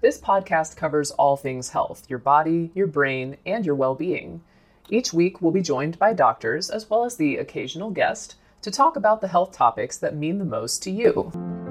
This podcast covers all things health, your body, your brain, and your well-being. Each week, we'll be joined by doctors, as well as the occasional guest, to talk about the health topics that mean the most to you.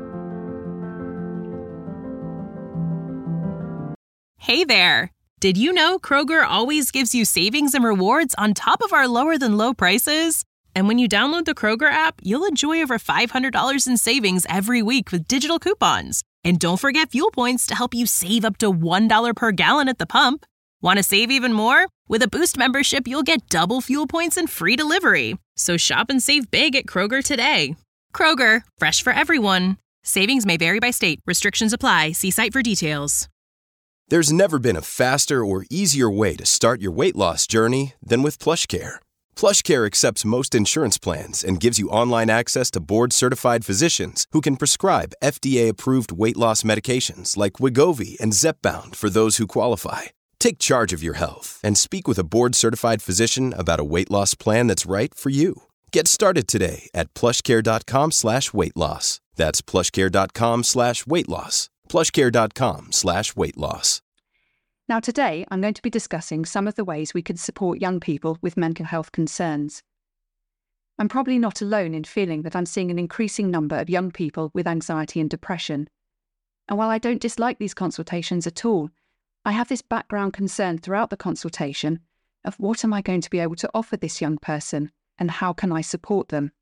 Hey there! Did you know Kroger always gives you savings and rewards on top of our lower-than-low prices? And when you download the Kroger app, you'll enjoy over $500 in savings every week with digital coupons. And don't forget fuel points to help you save up to $1 per gallon at the pump. Want to save even more? With a Boost membership, you'll get double fuel points and free delivery. So shop and save big at Kroger today. Kroger, fresh for everyone. Savings may vary by state. Restrictions apply. See site for details. There's never been a faster or easier way to start your weight loss journey than with PlushCare. PlushCare accepts most insurance plans and gives you online access to board-certified physicians who can prescribe FDA-approved weight loss medications like Wegovy and Zepbound for those who qualify. Take charge of your health and speak with a board-certified physician about a weight loss plan that's right for you. Get started today at plushcare.com/weight loss. That's plushcare.com/weight loss. plushcare.com/weight loss. Now today, I'm going to be discussing some of the ways we can support young people with mental health concerns. I'm probably not alone in feeling that I'm seeing an increasing number of young people with anxiety and depression. And while I don't dislike these consultations at all, I have this background concern throughout the consultation of what am I going to be able to offer this young person and how can I support them?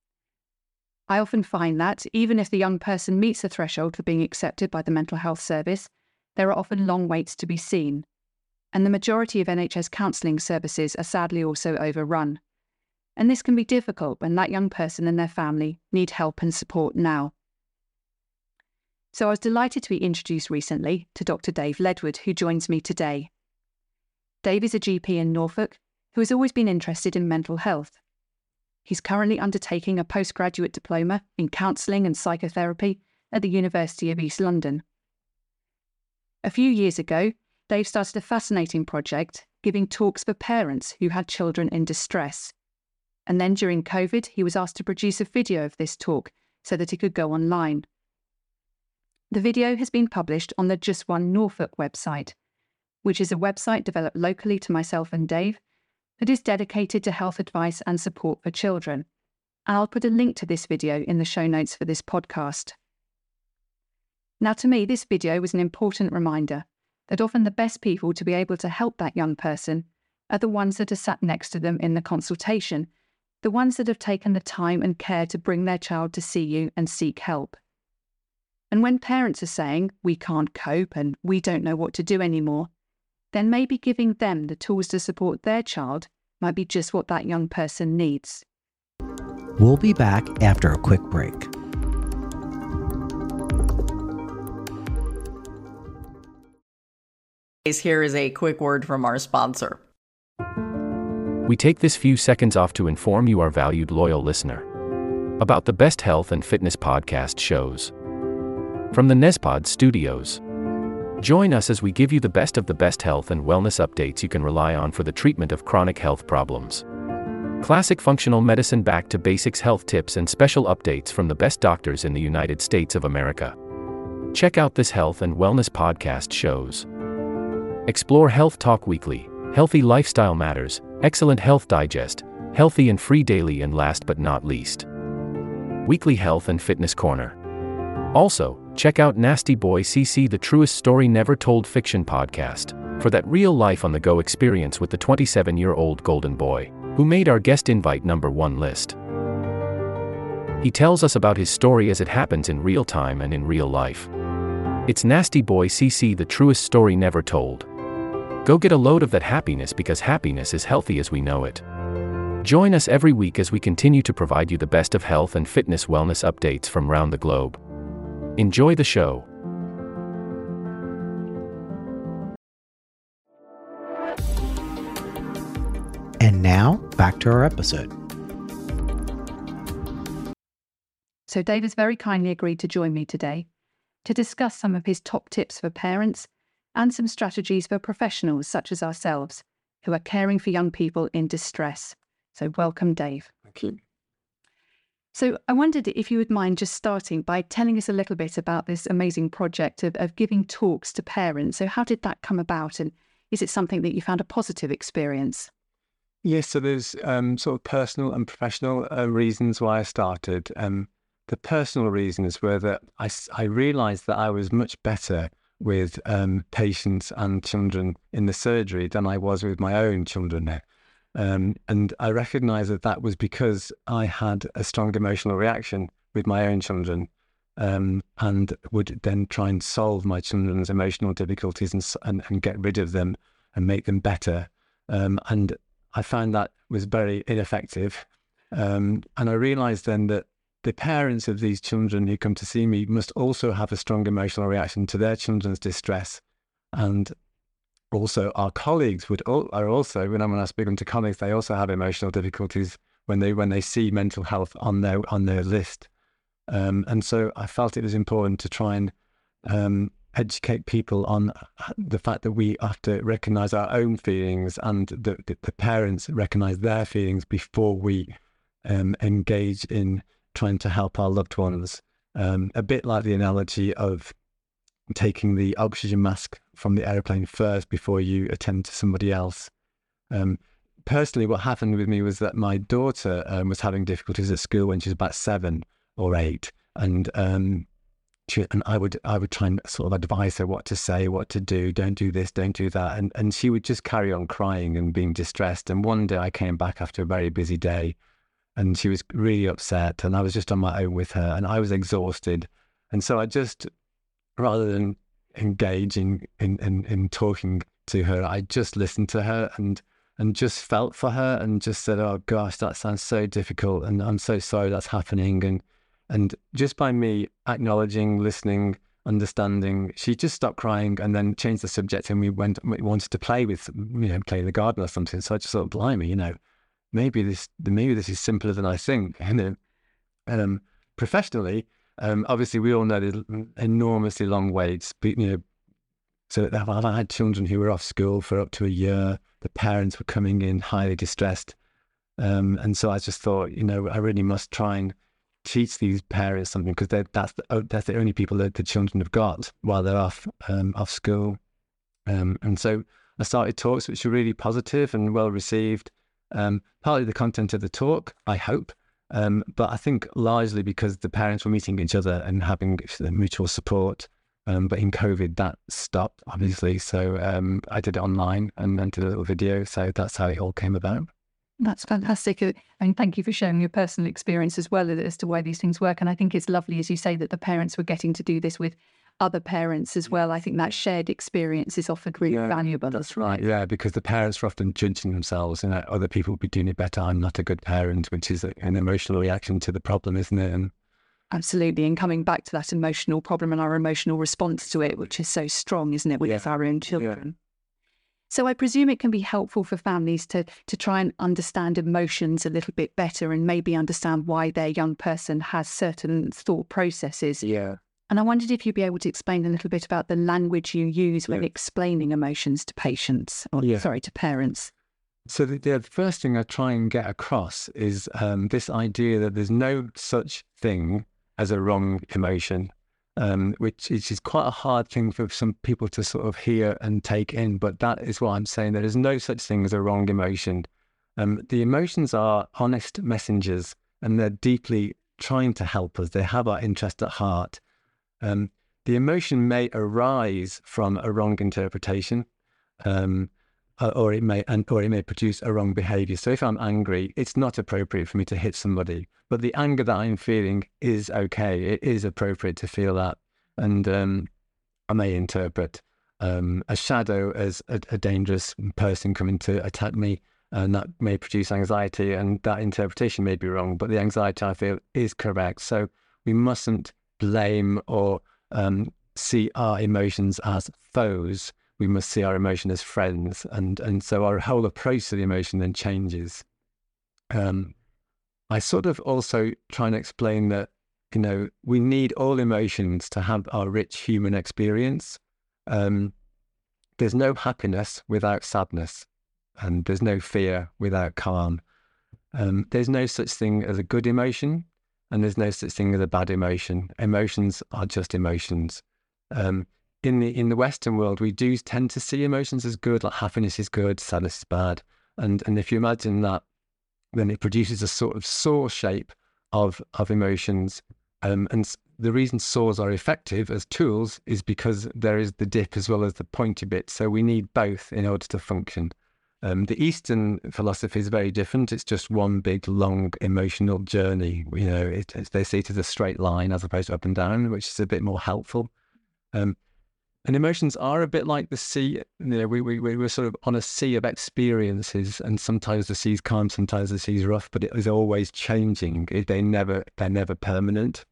I often find that, even if the young person meets the threshold for being accepted by the mental health service, there are often long waits to be seen. And the majority of NHS counselling services are sadly also overrun. And this can be difficult when that young person and their family need help and support now. So I was delighted to be introduced recently to Dr. Dave Ledward, who joins me today. Dave is a GP in Norfolk who has always been interested in mental health. He's currently undertaking a postgraduate diploma in counselling and psychotherapy at the University of East London. A few years ago, Dave started a fascinating project giving talks for parents who had children in distress. And then during COVID, he was asked to produce a video of this talk so that it could go online. The video has been published on the Just One Norfolk website, which is a website developed locally to myself and Dave that is dedicated to health advice and support for children. I'll put a link to this video in the show notes for this podcast. Now, to me, this video was an important reminder that often the best people to be able to help that young person are the ones that are sat next to them in the consultation, the ones that have taken the time and care to bring their child to see you and seek help. And when parents are saying, we can't cope and we don't know what to do anymore, then maybe giving them the tools to support their child might be just what that young person needs. We'll be back after a quick break. Here is a quick word from our sponsor. We take this few seconds off to inform you, our valued loyal listener, about the best health and fitness podcast shows from the Nezpod studios. Join us as we give you the best of the best health and wellness updates you can rely on for the treatment of chronic health problems. Classic functional medicine back to basics health tips and special updates from the best doctors in the United States of America. Check out this health and wellness podcast shows. Explore Health Talk Weekly, Healthy Lifestyle Matters, Excellent Health Digest, Healthy and Free Daily, and last but not least, Weekly Health and Fitness Corner. Also, check out Nasty Boy CC, the truest story never told fiction podcast, for that real life on the go experience with the 27-year-old golden boy, who made our guest invite #1 list. He tells us about his story as it happens in real time and in real life. It's Nasty Boy CC, the truest story never told. Go get a load of that happiness, because happiness is healthy as we know it. Join us every week as we continue to provide you the best of health and fitness wellness updates from around the globe. Enjoy the show. And now, back to our episode. So Dave has very kindly agreed to join me today to discuss some of his top tips for parents and some strategies for professionals such as ourselves who are caring for young people in distress. So welcome, Dave. Thank you. So I wondered if you would mind just starting by telling us a little bit about this amazing project of giving talks to parents. So how did that come about, and is it something that you found a positive experience? Yes, so there's sort of personal and professional reasons why I started. The personal reasons were that I realised that I was much better with patients and children in the surgery than I was with my own children. And I recognised that was because I had a strong emotional reaction with my own children, and would then try and solve my children's emotional difficulties and get rid of them and make them better. And I found that was very ineffective. And I realised then that the parents of these children who come to see me must also have a strong emotional reaction to their children's distress. And also our colleagues are also, when I speak to colleagues, they also have emotional difficulties when they see mental health on their list. And so I felt it was important to try and educate people on the fact that we have to recognise our own feelings, and the parents recognise their feelings before we engage in trying to help our loved ones. A bit like the analogy of taking the oxygen mask from the aeroplane first before you attend to somebody else. Personally, what happened with me was that my daughter was having difficulties at school when she was about 7 or 8, and I would try and sort of advise her what to say, what to do, don't do this, don't do that, and she would just carry on crying and being distressed. And one day I came back after a very busy day, and she was really upset, and I was just on my own with her, and I was exhausted. And so I just, rather than engaging in talking to her, I just listened to her and just felt for her and just said, "Oh gosh, that sounds so difficult, and I'm so sorry that's happening." And just by me acknowledging, listening, understanding, she just stopped crying and then changed the subject, and we wanted to play play in the garden or something. So I just thought, blimey, maybe this is simpler than I think. And professionally, obviously we all know there's enormously long waits. So I've had children who were off school for up to a year. The parents were coming in highly distressed, and so I just thought, I really must try and teach these parents something, because that's the only people that the children have got while they're off school. And so I started talks which were really positive and well received. Partly the content of the talk, I hope, but I think largely because the parents were meeting each other and having mutual support. But in COVID, that stopped, obviously. So I did it online and did a little video. So that's how it all came about. That's fantastic. And thank you for sharing your personal experience as well as to why these things work. And I think it's lovely, as you say, that the parents were getting to do this with other parents as well. I think that shared experience is often really valuable. That's right. Yeah, because the parents are often judging themselves, and other people will be doing it better. I'm not a good parent, which is an emotional reaction to the problem, isn't it? And absolutely. And coming back to that emotional problem and our emotional response to it, which is so strong, isn't it, with our own children? Yeah. So I presume it can be helpful for families to try and understand emotions a little bit better, and maybe understand why their young person has certain thought processes. Yeah. And I wondered if you'd be able to explain a little bit about the language you use when explaining emotions to patients, to parents. So the first thing I try and get across is this idea that there's no such thing as a wrong emotion, which is quite a hard thing for some people to sort of hear and take in. But that is what I'm saying. There is no such thing as a wrong emotion. The emotions are honest messengers, and they're deeply trying to help us. They have our interest at heart. The emotion may arise from a wrong interpretation, or it may produce a wrong behaviour. So if I'm angry, it's not appropriate for me to hit somebody, but the anger that I'm feeling is okay. It is appropriate to feel that, and I may interpret a shadow as a dangerous person coming to attack me, and that may produce anxiety, and that interpretation may be wrong, but the anxiety I feel is correct. So we mustn't blame or see our emotions as foes. We must see our emotion as friends, and so our whole approach to the emotion then changes. I sort of also try and explain that, we need all emotions to have our rich human experience. There's no happiness without sadness, and there's no fear without calm. There's no such thing as a good emotion, and there's no such thing as a bad emotion. Emotions are just emotions. In the Western world, we do tend to see emotions as good, like happiness is good, sadness is bad. And if you imagine that, then it produces a sort of saw shape of emotions. And the reason saws are effective as tools is because there is the dip as well as the pointy bit. So we need both in order to function. The Eastern philosophy is very different. It's just one big, long emotional journey. You know, they see it as a straight line as opposed to up and down, which is a bit more helpful. And emotions are a bit like the sea. You know, we're sort of on a sea of experiences, and sometimes the sea's calm, sometimes the sea's rough, but it is always changing. They're never permanent.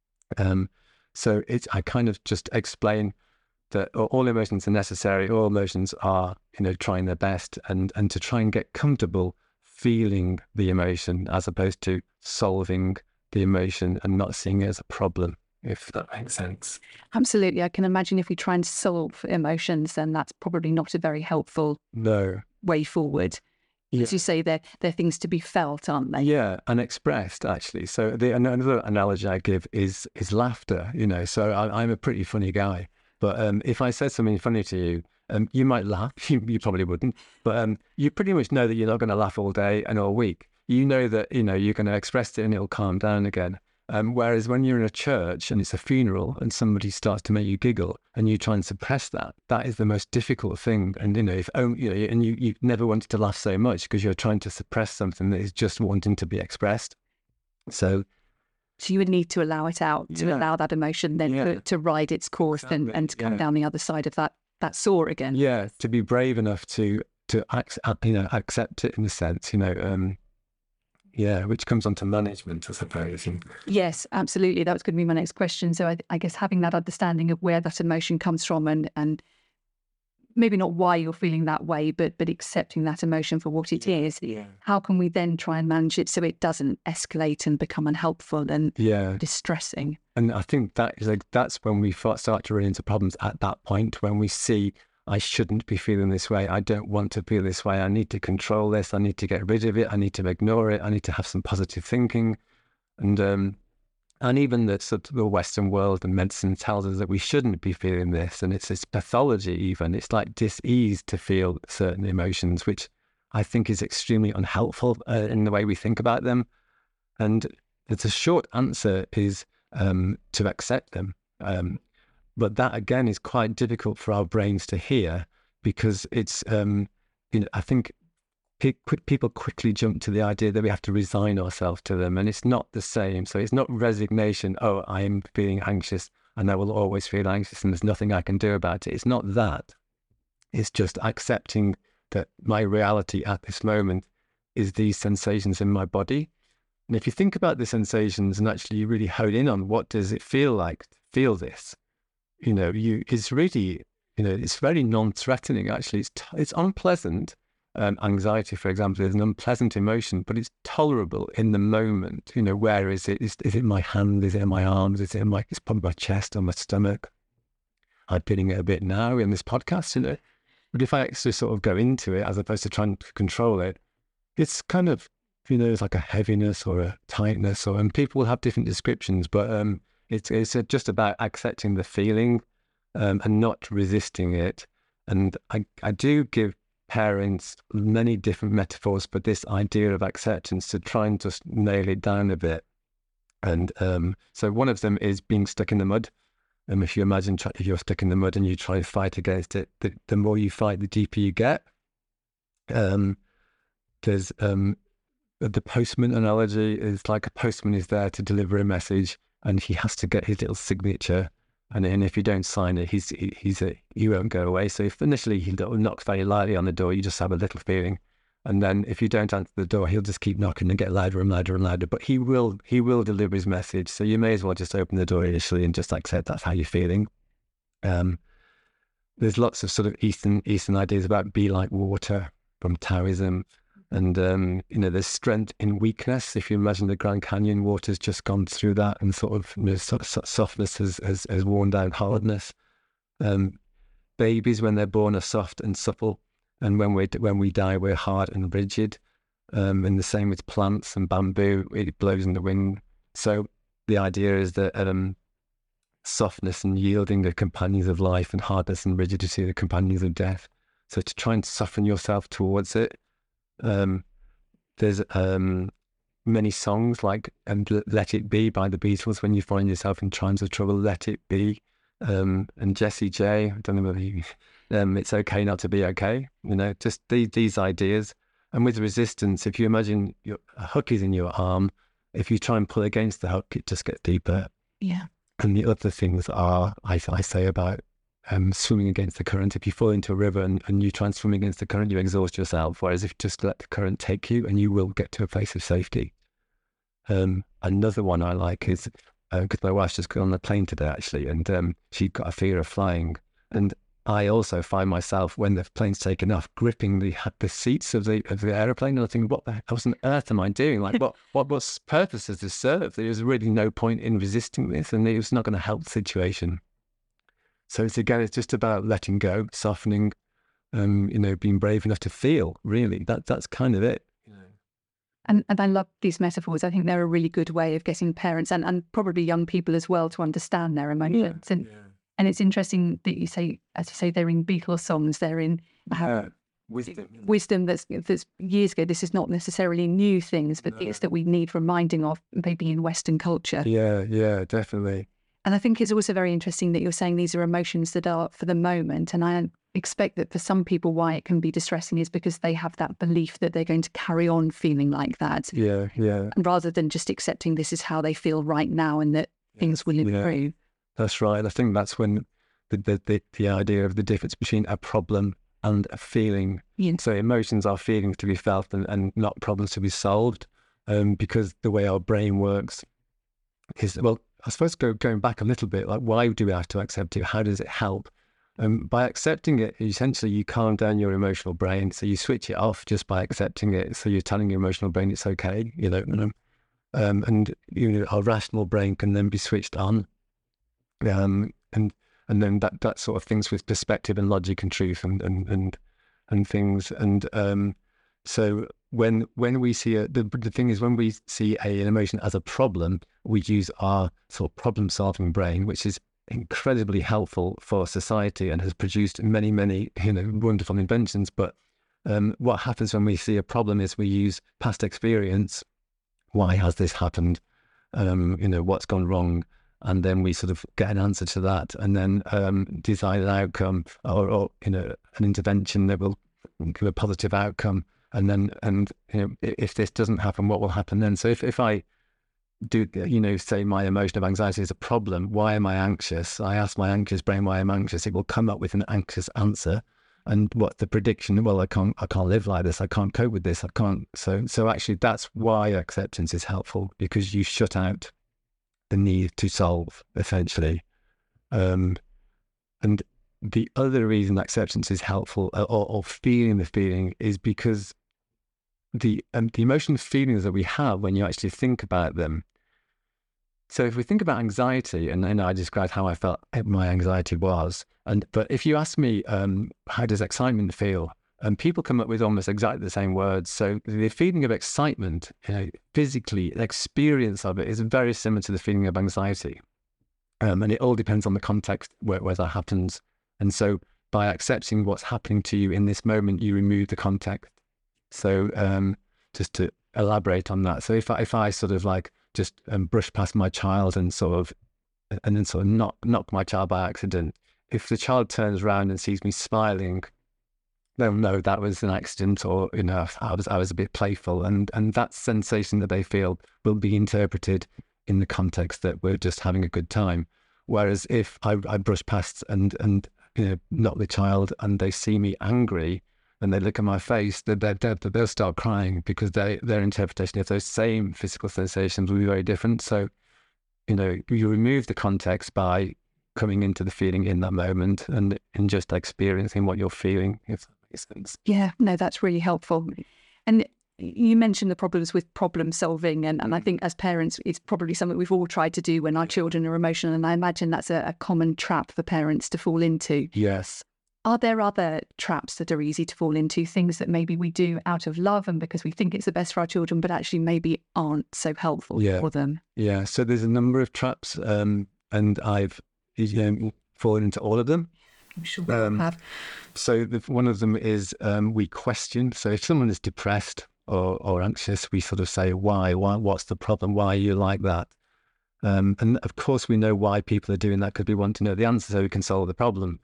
So I kind of just explain that all emotions are necessary. All emotions are, you know, trying their best, and to try and get comfortable feeling the emotion as opposed to solving the emotion and not seeing it as a problem, if that makes sense. Absolutely. I can imagine if we try and solve emotions, then that's probably not a very helpful way forward. Yeah. As you say, they're things to be felt, aren't they? Yeah, and expressed, actually. So another analogy I give is laughter, you know. So I'm a pretty funny guy, but if I said something funny to you, you might laugh. You probably wouldn't, but you pretty much know that you're not going to laugh all day and all week. You know that, you know, you're going to express it and it'll calm down again. Whereas when you're in a church and it's a funeral and somebody starts to make you giggle and you try and suppress that, that is the most difficult thing. And, you know, you never wanted to laugh so much because you're trying to suppress something that is just wanting to be expressed. So you would need to allow it out, to allow that emotion then to ride its course and to come down the other side of that saw again. Yeah, to be brave enough to accept it in a sense, you know. Yeah, which comes on to management, I suppose. Yes, absolutely. That was going to be my next question. So I guess having that understanding of where that emotion comes from and maybe not why you're feeling that way, but accepting that emotion for what it is. Yeah. How can we then try and manage it so it doesn't escalate and become unhelpful and distressing? And I think that's when we start to run into problems at that point, when we see, I shouldn't be feeling this way. I don't want to feel this way. I need to control this. I need to get rid of it. I need to ignore it. I need to have some positive thinking. And even the Western world and medicine tells us that we shouldn't be feeling this. And it's pathology even. It's like dis-ease to feel certain emotions, which I think is extremely unhelpful in the way we think about them. And the short answer is to accept them. But that, again, is quite difficult for our brains to hear because it's, I think people quickly jump to the idea that we have to resign ourselves to them, and it's not the same. So it's not resignation, oh, I am feeling anxious and I will always feel anxious and there's nothing I can do about it. It's not that. It's just accepting that my reality at this moment is these sensations in my body. And if you think about the sensations and actually you really hone in on what does it feel like to feel this, you know, it's really, you know, it's very non-threatening, actually. It's unpleasant. Anxiety, for example, is an unpleasant emotion, but it's tolerable in the moment. You know, where is it? Is it in my hand? Is it in my arms? It's probably my chest or my stomach. I'm feeling it a bit now in this podcast, you know. But if I actually sort of go into it, as opposed to trying to control it, it's kind of, you know, it's like a heaviness or a tightness, and people will have different descriptions, but it's just about accepting the feeling and not resisting it. And I do give parents many different metaphors for this idea of acceptance to try and just nail it down a bit. And so one of them is being stuck in the mud. If you imagine if you're stuck in the mud and you try to fight against it, the more you fight, the deeper you get. There's the postman analogy is like a postman is there to deliver a message and he has to get his little signature. And if you don't sign it, he won't go away. So if initially he knocks very lightly on the door, you just have a little feeling. And then if you don't answer the door, he'll just keep knocking and get louder and louder and louder. But he will deliver his message. So you may as well just open the door initially and just accept that's how you're feeling. There's lots of sort of Eastern ideas about be like water from Taoism. And, you know, there's strength in weakness. If you imagine the Grand Canyon, water's just gone through that and sort of, you know, softness has worn down hardness. Babies, when they're born, are soft and supple. And when we die, we're hard and rigid. And the same with plants and bamboo, it blows in the wind. So the idea is that softness and yielding are companions of life, and hardness and rigidity are the companions of death. So to try and soften yourself towards it, there's many songs like Let It Be by the Beatles. When you find yourself in times of trouble, let it be. And Jessie J, I don't know whether you, it's okay not to be okay. Just these ideas. And with resistance, if you imagine a hook is in your arm, if you try and pull against the hook, it just gets deeper. Yeah. And the other things are, I say about swimming against the current. If you fall into a river and you try and swim against the current, you exhaust yourself. Whereas if you just let the current take you, and you will get to a place of safety. Another one I like is, because my wife's just got on the plane today, actually, and she's got a fear of flying. And I also find myself, when the plane's taken off, gripping the seats of the aeroplane, and I think, what on earth am I doing? Like, what purpose does this serve? There's really no point in resisting this, and it's not going to help the situation. So it's just about letting go, softening, being brave enough to feel. Really, that's kind of it. And I love these metaphors. I think they're a really good way of getting parents and probably young people as well to understand their emotions. And it's interesting that you say, as you say, they're in Beatles songs, they're in wisdom that's years ago. This is not necessarily new things, but things that we need reminding of maybe in Western culture. Yeah, definitely. And I think it's also very interesting that you're saying these are emotions that are for the moment. And I expect that for some people, why it can be distressing is because they have that belief that they're going to carry on feeling like that. Yeah. And rather than just accepting this is how they feel right now and that things will improve. Yeah. That's right. I think that's when the idea of the difference between a problem and a feeling. Yeah. So emotions are feelings to be felt and not problems to be solved, because the way our brain works is, well, I suppose going back a little bit, like, why do we have to accept it? How does it help? By accepting it, essentially you calm down your emotional brain. So you switch it off just by accepting it. So you're telling your emotional brain it's okay, and our rational brain can then be switched on. And then that sort of things with perspective and logic and truth and things. And so when we see the thing is, when we see an emotion as a problem, we use our sort of problem solving brain, which is incredibly helpful for society and has produced many wonderful inventions. But what happens when we see a problem is we use past experience. Why has this happened? What's gone wrong? And then we sort of get an answer to that, and then design an outcome or an intervention that will give a positive outcome. And if this doesn't happen, what will happen then? So if I do, say my emotion of anxiety is a problem, why am I anxious? I ask my anxious brain why I'm anxious. It will come up with an anxious answer. And what the prediction? Well, I can't live like this. I can't cope with this. I can't. So actually, that's why acceptance is helpful, because you shut out the need to solve, essentially. And the other reason acceptance is helpful, or feeling the feeling, is because the emotional feelings that we have, when you actually think about them. So if we think about anxiety, and I described how I felt my anxiety was, but if you ask me, how does excitement feel? And people come up with almost exactly the same words. So the feeling of excitement, physically, the experience of it is very similar to the feeling of anxiety. And it all depends on the context where that happens. And so by accepting what's happening to you in this moment, you remove the context. So just to elaborate on that. So if I sort of like just brush past my child and then sort of knock my child by accident, if the child turns around and sees me smiling, they'll know that was an accident, or I was a bit playful, and that sensation that they feel will be interpreted in the context that we're just having a good time. Whereas if I brush past and knock the child and they see me angry and they look at my face, they'll start crying, because their interpretation of those same physical sensations will be very different. So you remove the context by coming into the feeling in that moment and just experiencing what you're feeling, if that makes sense. Yeah, no, that's really helpful. And you mentioned the problems with problem solving, and I think as parents, it's probably something we've all tried to do when our children are emotional, and I imagine that's a common trap for parents to fall into. Yes. Are there other traps that are easy to fall into, things that maybe we do out of love and because we think it's the best for our children, but actually maybe aren't so helpful for them? Yeah, so there's a number of traps, and I've fallen into all of them. I'm sure we have. So one of them is we question. So if someone is depressed or anxious, we sort of say, why? What's the problem? Why are you like that? And of course, we know why people are doing that because we want to know the answer so we can solve the problem.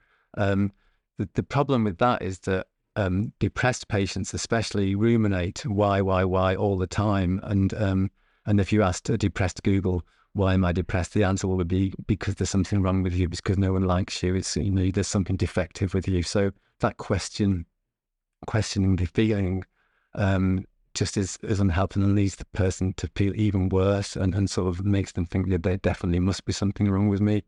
The problem with that is that depressed patients especially ruminate why all the time. And if you asked a depressed Google, why am I depressed? The answer will be because there's something wrong with you, because no one likes you. It's, there's something defective with you. So that questioning the feeling just is unhelpful and leads the person to feel even worse and sort of makes them think that there definitely must be something wrong with me.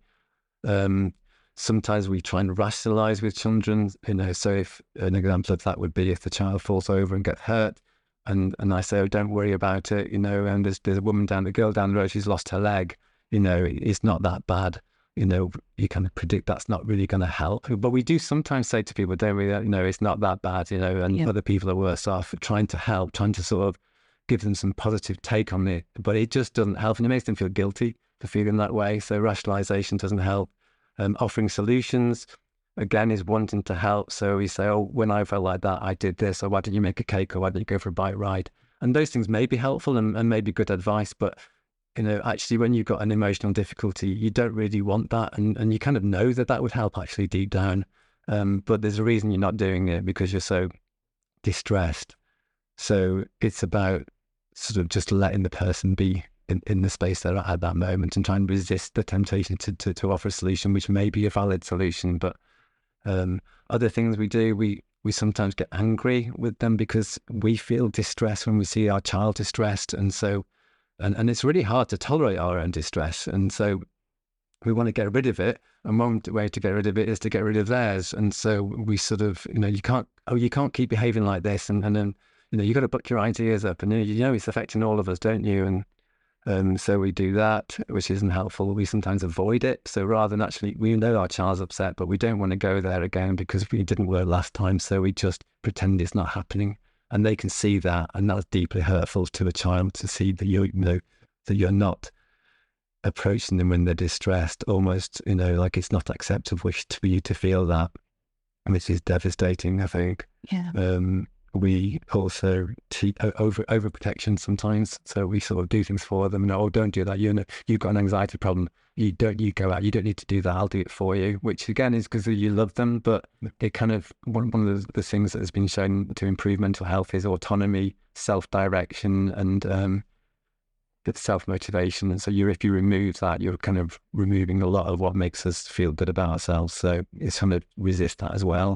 Sometimes we try and rationalize with children, so if an example of that would be if the child falls over and gets hurt and I say, oh, don't worry about it, and there's a girl down the road, she's lost her leg, it's not that bad. You kind of predict that's not really going to help. But we do sometimes say to people, don't we, it's not that bad, and other people are worse off, trying to help, trying to sort of give them some positive take on it. But it just doesn't help, and it makes them feel guilty for feeling that way. So rationalization doesn't help. Offering solutions, again, is wanting to help. So we say, oh, when I felt like that, I did this, or why didn't you make a cake, or why didn't you go for a bike ride? And those things may be helpful and may be good advice, but actually when you've got an emotional difficulty, you don't really want that. And you kind of know that would help actually deep down. But there's a reason you're not doing it, because you're so distressed. So it's about sort of just letting the person be in the space they're at that moment and try and resist the temptation to offer a solution, which may be a valid solution. But other things we do, we sometimes get angry with them because we feel distress when we see our child distressed. And so, and it's really hard to tolerate our own distress. And so we want to get rid of it. And one way to get rid of it is to get rid of theirs. And so we sort of, you can't keep behaving like this. And then, you got to buck your ideas up, and it's affecting all of us, don't you? And so we do that, which isn't helpful. We sometimes avoid it. So rather than actually, we know our child's upset, but we don't want to go there again because we didn't work last time. So we just pretend it's not happening, and they can see that, and that's deeply hurtful to a child to see that that you're not approaching them when they're distressed, almost like it's not acceptable for you to feel that, which is devastating, I think. Yeah. We also overprotection sometimes, so we sort of do things for them. Oh, don't do that. You've got an anxiety problem. You go out. You don't need to do that. I'll do it for you. Which again is because you love them, but it kind of one of the things that has been shown to improve mental health is autonomy, self-direction, and self-motivation. And so if you remove that, you're kind of removing a lot of what makes us feel good about ourselves. So it's kind of resist that as well.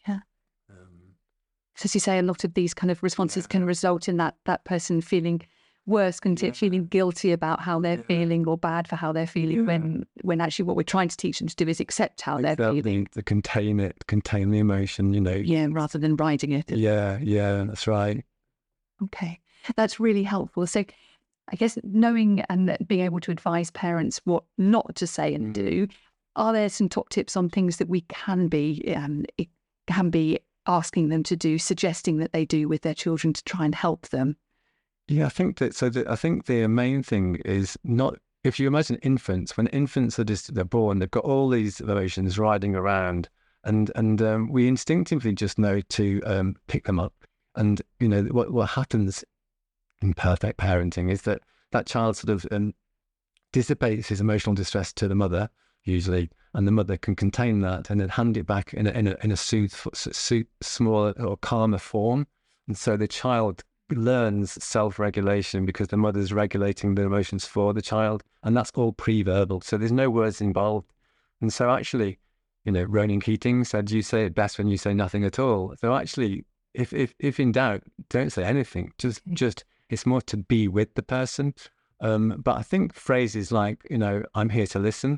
So as you say, a lot of these kind of responses can result in that person feeling worse, feeling guilty about how they're feeling, or bad for how they're feeling, when actually what we're trying to teach them to do is accept how they're feeling. To contain the emotion, Yeah, rather than riding it. Yeah, that's right. Okay, that's really helpful. So I guess knowing and being able to advise parents what not to say and do, are there some top tips on things that we can be asking them to do, suggesting that they do with their children to try and help them? Yeah, I think that. I think the main thing is not. If you imagine infants, when infants they're born, they've got all these emotions riding around, and we instinctively just know to pick them up. And what happens in perfect parenting is that child sort of dissipates his emotional distress to the mother, usually, and the mother can contain that and then hand it back in a smaller or calmer form. And so the child learns self-regulation because the mother's regulating the emotions for the child, and that's all pre-verbal. So there's no words involved. And so actually, Ronan Keating said, you say it best when you say nothing at all. So actually, if in doubt, don't say anything. Just it's more to be with the person. But I think phrases like, I'm here to listen.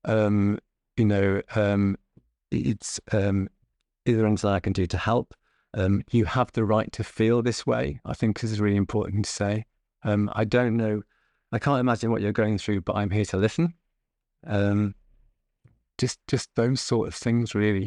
It's is there anything I can do to help? You have the right to feel this way, I think this is really important to say. I don't know, I can't imagine what you're going through, but I'm here to listen. Just those sort of things, really.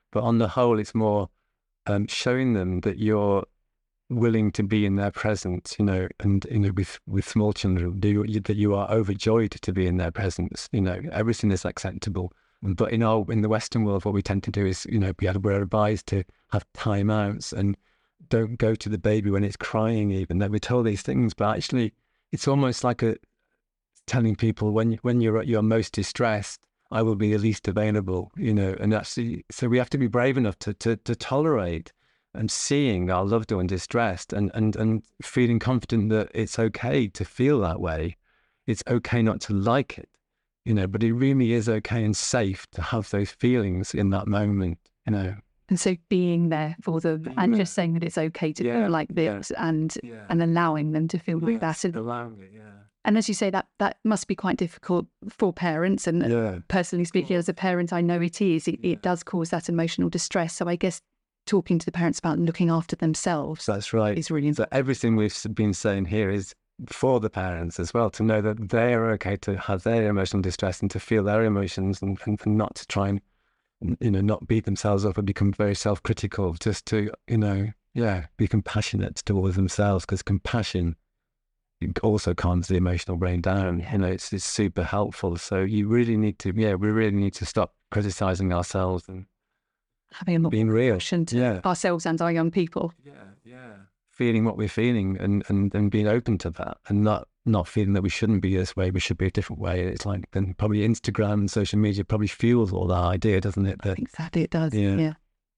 But on the whole, it's more showing them that you're willing to be in their presence, you know, and, you know, with small children, that you are overjoyed to be in their presence. You know, everything is acceptable. But in the Western world, what we tend to do is, you know, we're advised to have timeouts and don't go to the baby when it's crying, even. That we're told these things, but actually, it's almost like telling people when you're at your most distressed, I will be the least available, you know. And actually, so we have to be brave enough to tolerate and seeing our loved one distressed and feeling confident that it's okay to feel that way. It's okay not to like it, you know, but it really is okay and safe to have those feelings in that moment, you know. And so being there for them and just saying that it's okay to feel like this and allowing them to feel like that. Allowing it, And as you say, that must be quite difficult for parents. And personally speaking, as a parent, I know it is. It does cause that emotional distress. So I guess talking to the parents about looking after themselves. That's right. Is really important. So everything we've been saying here is for the parents as well, to know that they are okay to have their emotional distress and to feel their emotions and not to try and, you know, not beat themselves up and become very self-critical, just to, you know, be compassionate towards themselves, because compassion also calms the emotional brain down. You know, it's super helpful. So you really need to, we really need to stop criticizing ourselves and having a lot being real to ourselves and our young people. Feeling what we're feeling and being open to that, and not feeling that we shouldn't be this way, we should be a different way. It's like, then probably Instagram and social media probably fuels all that idea, doesn't it? I think sadly it does. Yeah.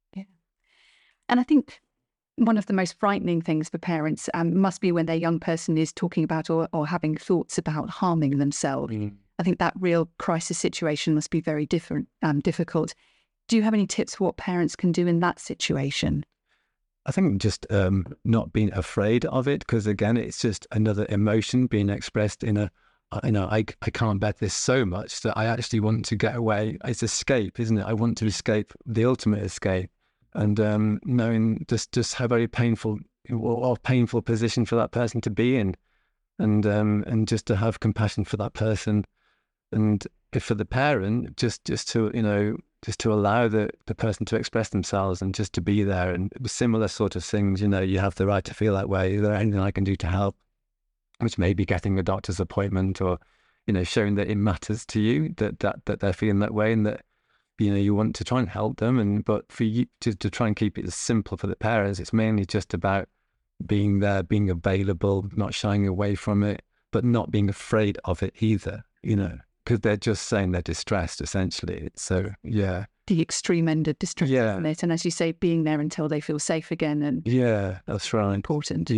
And I think one of the most frightening things for parents must be when their young person is talking about or having thoughts about harming themselves. I think that real crisis situation must be very difficult. Do you have any tips for what parents can do in that situation? I think just not being afraid of it, because again, it's just another emotion being expressed in I can't bear this so much that I actually want to get away. It's escape, isn't it? I want to escape, the ultimate escape. And knowing just how very painful position for that person to be in, and just to have compassion for that person, and if for the parent, just to, you know, just to allow the person to express themselves and just to be there, and similar sort of things. You know, you have the right to feel that way. Is there anything I can do to help? Which may be getting a doctor's appointment, or, you know, showing that it matters to you that they're feeling that way, and that, you know, you want to try and help them. But for you to try and keep it as simple for the parents, it's mainly just about being there, being available, not shying away from it, but not being afraid of it either, you know, because they're just saying they're distressed, essentially. So, the extreme end of distress, isn't it? And as you say, being there until they feel safe again. And that's right. Important.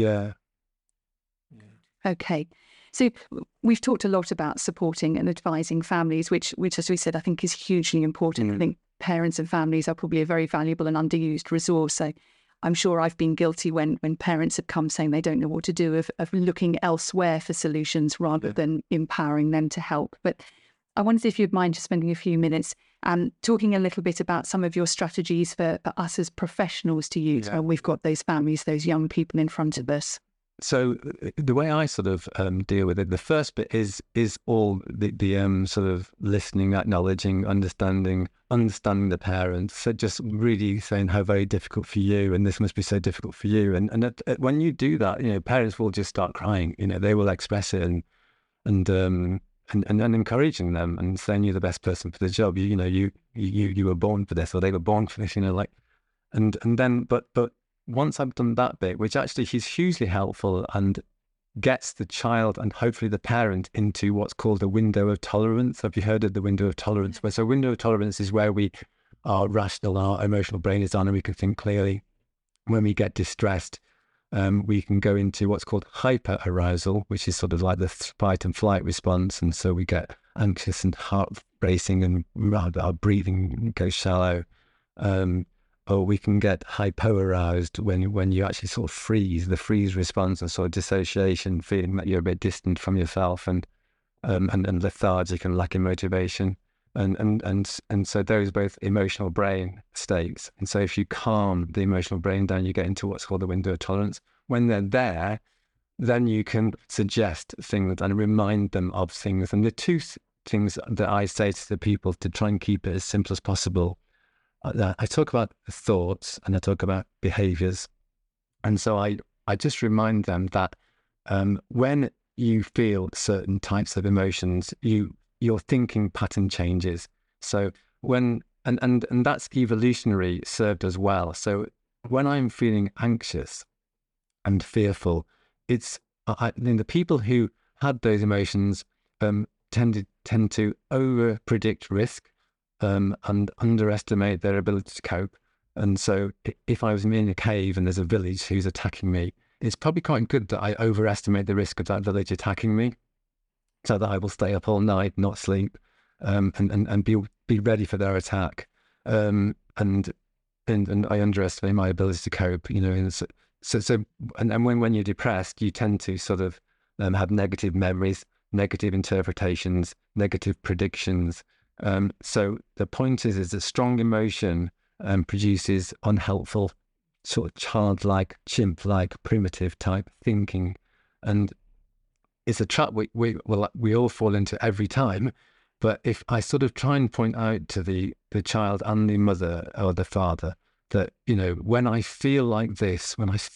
Okay. So we've talked a lot about supporting and advising families, which, as we said, I think is hugely important. I think parents and families are probably a very valuable and underused resource. So I'm sure I've been guilty when parents have come saying they don't know what to do, of looking elsewhere for solutions rather than empowering them to help. But I wondered if you'd mind just spending a few minutes talking a little bit about some of your strategies for us as professionals to use when we've got those families, those young people in front of us. So the way I sort of deal with it, the first bit is all the sort of listening, acknowledging, understanding the parents. So just really saying how very difficult for you, and this must be so difficult for you. And when you do that, you know, parents will just start crying. You know, they will express it and encouraging them and saying you're the best person for the job. You were born for this, or they were born for this. You know, like, and then but. Once I've done that bit, which actually is hugely helpful and gets the child and hopefully the parent into what's called a window of tolerance. Have you heard of the window of tolerance? So window of tolerance is where we are rational, our emotional brain is on, and we can think clearly. When we get distressed, we can go into what's called hyperarousal, which is sort of like the fight and flight response. And so we get anxious and heart racing, and our breathing goes shallow. Or we can get hypoaroused when you actually sort of freeze, the freeze response, and sort of dissociation, feeling that you're a bit distant from yourself, and lethargic and lacking motivation, and so those are both emotional brain states. And so if you calm the emotional brain down, you get into what's called the window of tolerance. When they're there, then you can suggest things and remind them of things. And the two things that I say to the people to try and keep it as simple as possible I talk about thoughts and I talk about behaviors. And so I just remind them that when you feel certain types of emotions, your thinking pattern changes. So when, and that's evolutionary served as well. So when I'm feeling anxious and fearful, it's the people who had those emotions tend to over predict risk and underestimate their ability to cope. And so if I was in a cave and there's a village who's attacking me, it's probably quite good that I overestimate the risk of that village attacking me, so that I will stay up all night, not sleep, and be ready for their attack. And I underestimate my ability to cope. And when you're depressed, you tend to sort of have negative memories, negative interpretations, negative predictions. So the point is that strong emotion produces unhelpful, sort of childlike, chimp-like, primitive type thinking, and it's a trap we all fall into every time. But if I sort of try and point out to the child and the mother or the father that, when I feel like this,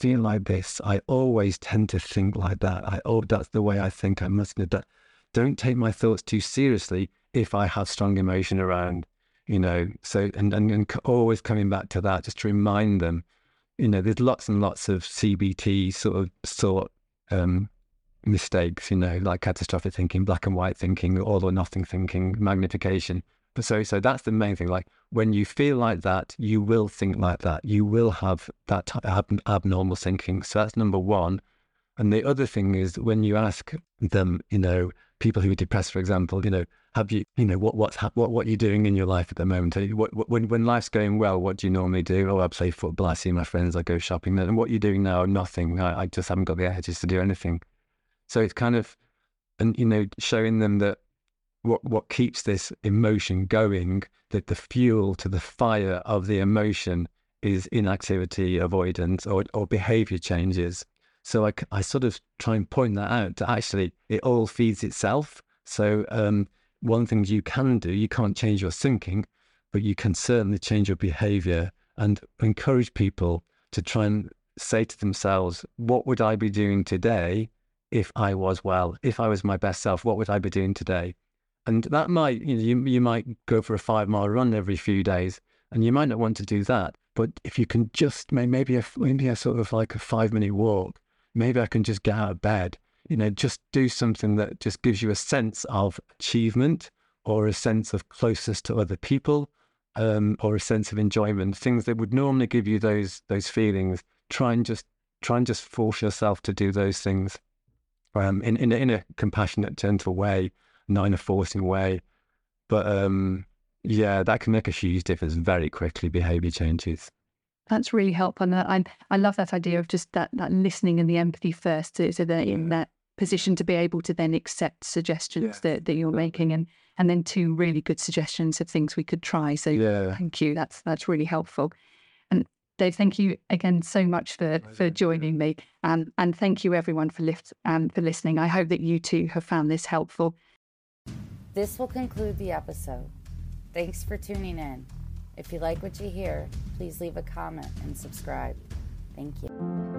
I always tend to think like that. That's the way I think. I must do that. Don't take my thoughts too seriously if I have strong emotion around, so, and always coming back to that, just to remind them, there's lots and lots of CBT sort mistakes, like catastrophic thinking, black and white thinking, all or nothing thinking, magnification. But so that's the main thing. Like when you feel like that, you will think like that. You will have that abnormal thinking. So that's number one. And the other thing is when you ask them, people who are depressed, for example, have you, what are you doing in your life at the moment? When life's going well, what do you normally do? Oh, I play football, I see my friends, I go shopping. And what are you doing now? Nothing. I just haven't got the energies to do anything. So it's kind of, and showing them that what keeps this emotion going, that the fuel to the fire of the emotion is inactivity, avoidance, or behavior changes. So I sort of try and point that out, that actually it all feeds itself. So one thing you can do, you can't change your thinking, but you can certainly change your behavior, and encourage people to try and say to themselves, what would I be doing today if I was well? If I was my best self, what would I be doing today? And that might, you might go for a 5-mile run every few days, and you might not want to do that. But if you can just maybe a sort of like a 5-minute walk, maybe I can just get out of bed, just do something that just gives you a sense of achievement, or a sense of closeness to other people, or a sense of enjoyment, things that would normally give you those feelings. Try and just force yourself to do those things in a compassionate, gentle way, not in a forcing way. But that can make a huge difference very quickly, behavior changes. That's really helpful. And I love that idea of just that listening and the empathy first, so that in that position to be able to then accept suggestions that you're making, and then 2 really good suggestions of things we could try. So thank you. That's really helpful. And Dave, thank you again so much for joining me. And thank you everyone for listening. I hope that you too have found this helpful. This will conclude the episode. Thanks for tuning in. If you like what you hear, please leave a comment and subscribe. Thank you.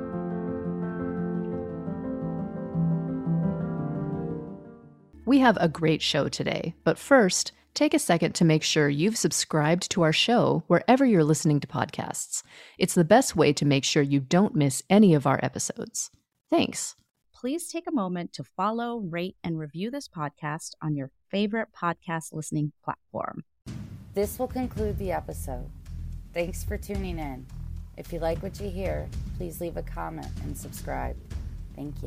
We have a great show today, but first, take a second to make sure you've subscribed to our show wherever you're listening to podcasts. It's the best way to make sure you don't miss any of our episodes. Thanks. Please take a moment to follow, rate, and review this podcast on your favorite podcast listening platform. This will conclude the episode. Thanks for tuning in. If you like what you hear, please leave a comment and subscribe. Thank you.